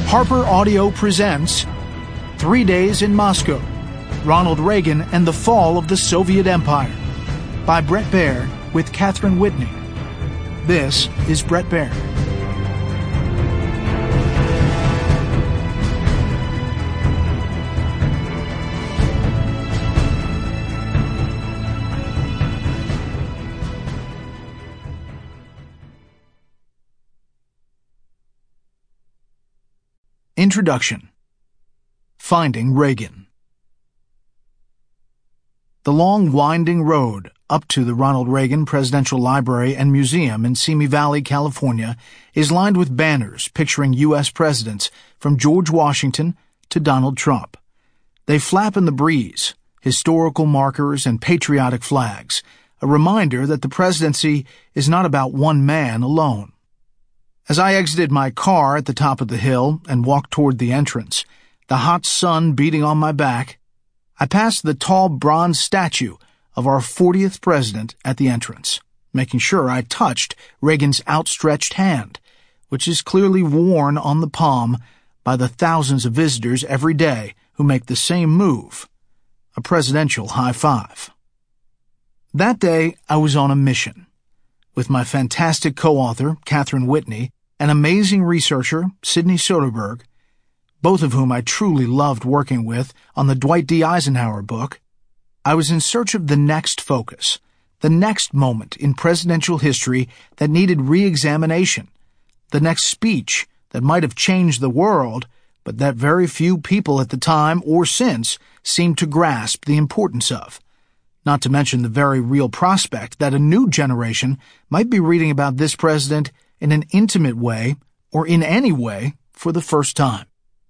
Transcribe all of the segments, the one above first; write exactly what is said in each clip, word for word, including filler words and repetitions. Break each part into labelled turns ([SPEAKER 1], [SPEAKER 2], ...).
[SPEAKER 1] Harper Audio presents Three Days in Moscow, Ronald Reagan and the Fall of the Soviet Empire by Bret Baier with Catherine Whitney. This is Bret Baier. Introduction. Finding Reagan. The long, winding road up to the Ronald Reagan Presidential Library and Museum in Simi Valley, California, is lined with banners picturing U S presidents from George Washington to Donald Trump. They flap in the breeze, historical markers and patriotic flags, a reminder that the presidency is not about one man alone. As I exited my car at the top of the hill and walked toward the entrance, the hot sun beating on my back, I passed the tall bronze statue of our fortieth president at the entrance, making sure I touched Reagan's outstretched hand, which is clearly worn on the palm by the thousands of visitors every day who make the same move, a presidential high five. That day, I was on a mission. With my fantastic co-author, Catherine Whitney, an amazing researcher, Sidney Soderberg, both of whom I truly loved working with on the Dwight D. Eisenhower book, I was in search of the next focus, the next moment in presidential history that needed re-examination, the next speech that might have changed the world, but that very few people at the time or since seemed to grasp the importance of, not to mention the very real prospect that a new generation might be reading about this president in an intimate way, or in any way, for the first time.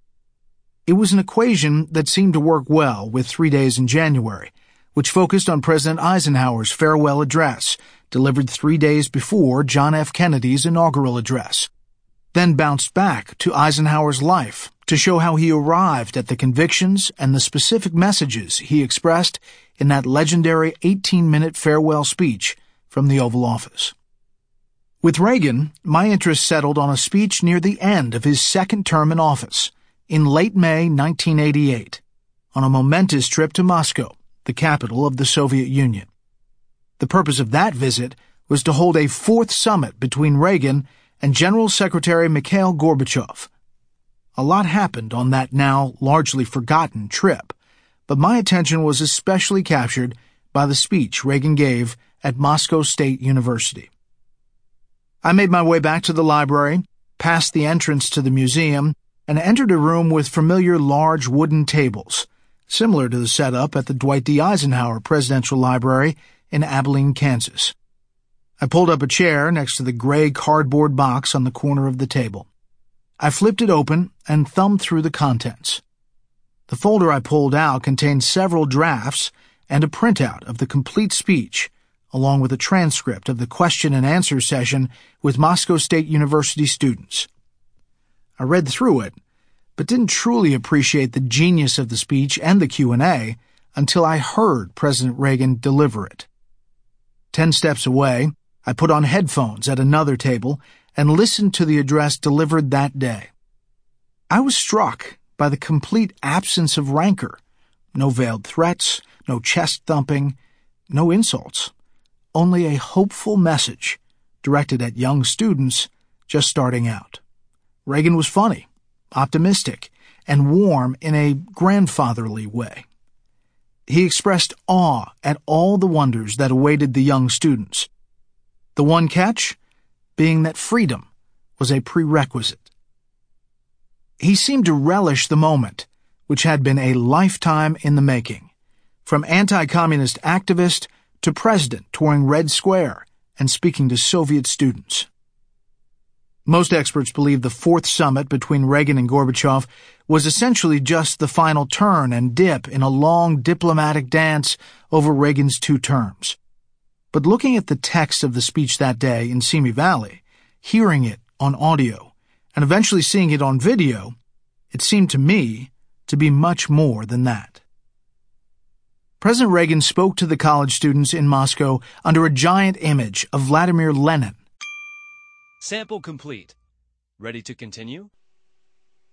[SPEAKER 1] It was an equation that seemed to work well with Three Days in January, which focused on President Eisenhower's farewell address, delivered three days before John F. Kennedy's inaugural address, then bounced back to Eisenhower's life to show how he arrived at the convictions and the specific messages he expressed in that legendary eighteen-minute farewell speech from the Oval Office. With Reagan, my interest settled on a speech near the end of his second term in office, in late May nineteen eighty-eight, on a momentous trip to Moscow, the capital of the Soviet Union. The purpose of that visit was to hold a fourth summit between Reagan and General Secretary Mikhail Gorbachev. A lot happened on that now largely forgotten trip, but my attention was especially captured by the speech Reagan gave at Moscow State University. I made my way back to the library, past the entrance to the museum, and entered a room with familiar large wooden tables, similar to the setup at the Dwight D. Eisenhower Presidential Library in Abilene, Kansas. I pulled up a chair next to the gray cardboard box on the corner of the table. I flipped it open and thumbed through the contents. The folder I pulled out contained several drafts and a printout of the complete speech, along with a transcript of the question and answer session with Moscow State University students. I read through it, but didn't truly appreciate the genius of the speech and the Q and A until I heard President Reagan deliver it. Ten steps away, I put on headphones at another table and listened to the address delivered that day. I was struck by the complete absence of rancor. No veiled threats, no chest thumping, no insults. Only a hopeful message directed at young students just starting out. Reagan was funny, optimistic, and warm in a grandfatherly way. He expressed awe at all the wonders that awaited the young students. The one catch being that freedom was a prerequisite. He seemed to relish the moment, which had been a lifetime in the making, from anti-communist activist to president touring Red Square and speaking to Soviet students. Most experts believe the fourth summit between Reagan and Gorbachev was essentially just the final turn and dip in a long diplomatic dance over Reagan's two terms. But looking at the text of the speech that day in Simi Valley, hearing it on audio, and eventually seeing it on video, it seemed to me to be much more than that. President Reagan spoke to the college students in Moscow under a giant image of Vladimir Lenin.
[SPEAKER 2] Sample complete. Ready to continue?